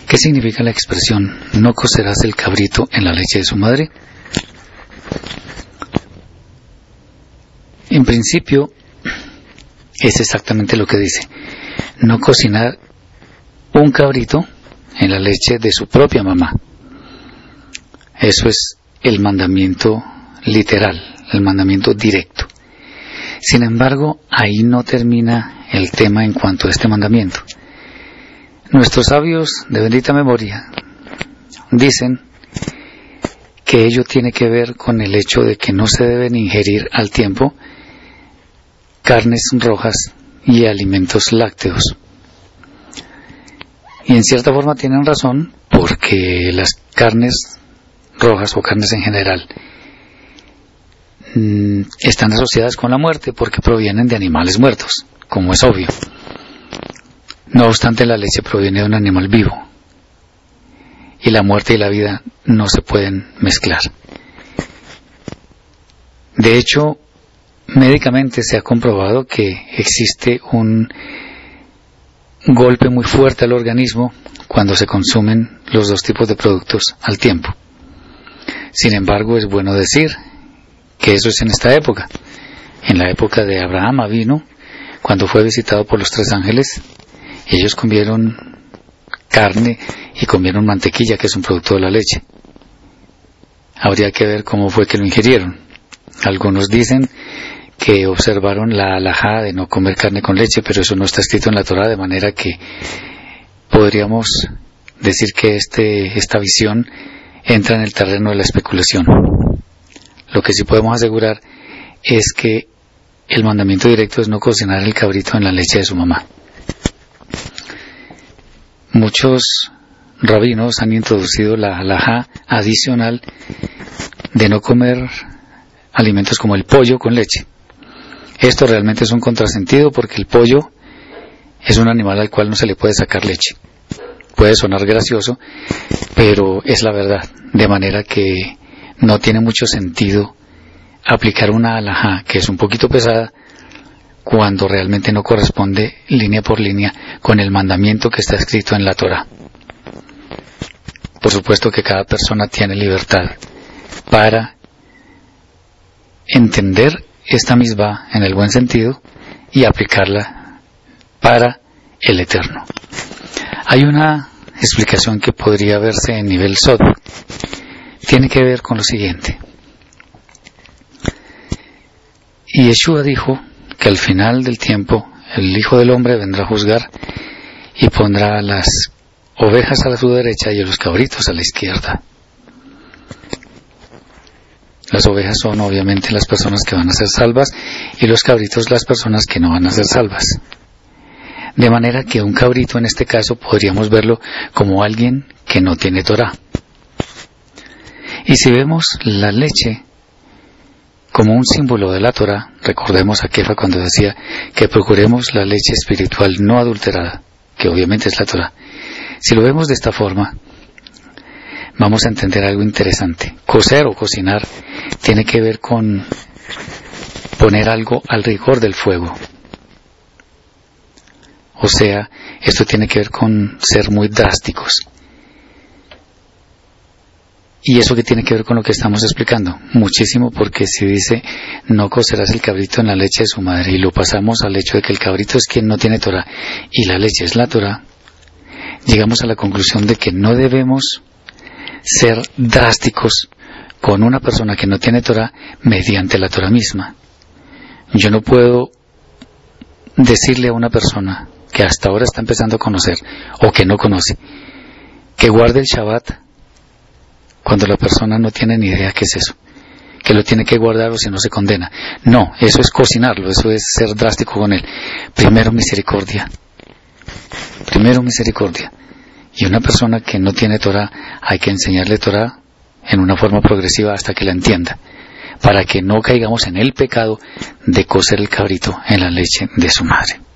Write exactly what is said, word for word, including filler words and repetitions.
¿Qué significa la expresión no cocerás el cabrito en la leche de su madre? En principio es exactamente lo que dice: no cocinar un cabrito en la leche de su propia mamá. Eso es el mandamiento literal, el mandamiento directo. Sin embargo, ahí no termina el tema en cuanto a este mandamiento. Nuestros sabios de bendita memoria dicen que ello tiene que ver con el hecho de que no se deben ingerir al tiempo carnes rojas y alimentos lácteos. Y en cierta forma tienen razón, porque las carnes rojas o carnes en general mmm, están asociadas con la muerte porque provienen de animales muertos, como es obvio. No obstante, la leche proviene de un animal vivo y la muerte y la vida no se pueden mezclar. De hecho, médicamente se ha comprobado que existe un golpe muy fuerte al organismo cuando se consumen los dos tipos de productos al tiempo. Sin embargo, es bueno decir que eso es en esta época. En la época de Abraham Avinu, cuando fue visitado por los tres ángeles, ellos comieron carne y comieron mantequilla, que es un producto de la leche. Habría que ver cómo fue que lo ingirieron. Algunos dicen que observaron la halajá de no comer carne con leche, pero eso no está escrito en la Torá, de manera que podríamos decir que este, esta visión entra en el terreno de la especulación. Lo que sí podemos asegurar es que el mandamiento directo es no cocinar el cabrito en la leche de su mamá. Muchos rabinos han introducido la halajá adicional de no comer alimentos como el pollo con leche. Esto realmente es un contrasentido porque el pollo es un animal al cual no se le puede sacar leche. Puede sonar gracioso, pero es la verdad, de manera que no tiene mucho sentido aplicar una halajá que es un poquito pesada cuando realmente no corresponde línea por línea con el mandamiento que está escrito en la Torá. Por supuesto que cada persona tiene libertad para entender esta misma en el buen sentido y aplicarla para el eterno. Hay una explicación que podría verse en nivel sod. Tiene que ver con lo siguiente. Y Yeshua dijo que al final del tiempo el Hijo del Hombre vendrá a juzgar y pondrá a las ovejas a su derecha y a los cabritos a la izquierda. Las ovejas son obviamente las personas que van a ser salvas y los cabritos las personas que no van a ser salvas. De manera que un cabrito en este caso podríamos verlo como alguien que no tiene Torá. Y si vemos la leche como un símbolo de la Torá, recordemos a Kefa cuando decía que procuremos la leche espiritual no adulterada, que obviamente es la Torá. Si lo vemos de esta forma, vamos a entender algo interesante. Cocer o cocinar tiene que ver con poner algo al rigor del fuego. O sea, esto tiene que ver con ser muy drásticos. ¿Y eso qué tiene que ver con lo que estamos explicando? Muchísimo, porque si dice no cocerás el cabrito en la leche de su madre y lo pasamos al hecho de que el cabrito es quien no tiene Torá y la leche es la Torá, llegamos a la conclusión de que no debemos ser drásticos con una persona que no tiene Torá mediante la Torá misma. Yo no puedo decirle a una persona que hasta ahora está empezando a conocer o que no conoce que guarde el Shabbat cuando la persona no tiene ni idea qué es eso, que lo tiene que guardar o si no se condena. No, eso es cocinarlo, eso es ser drástico con él. Primero misericordia, primero misericordia. Y una persona que no tiene Torá, hay que enseñarle Torá en una forma progresiva hasta que la entienda, para que no caigamos en el pecado de cocer el cabrito en la leche de su madre.